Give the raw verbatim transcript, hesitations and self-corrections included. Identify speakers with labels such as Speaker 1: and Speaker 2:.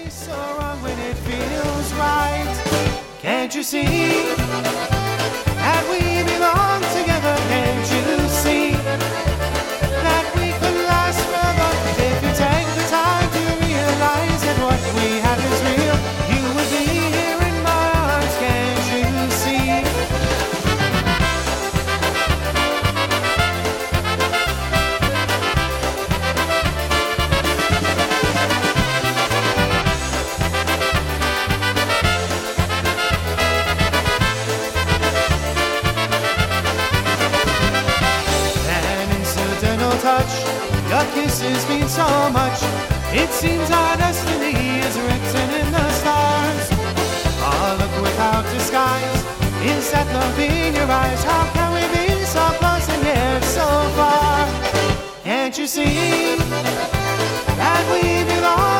Speaker 1: is so wrong when it feels right? Can't you see that we belong together? Can't you see that we could last forever if you take the time to realize that what we have is real? You would be here in my arms, can't you see? Touch, your kisses mean so much. It seems our destiny is written in the stars. Oh, look without disguise. Is that love in your eyes? How can we be so close and yet so far? Can't you see that we belong?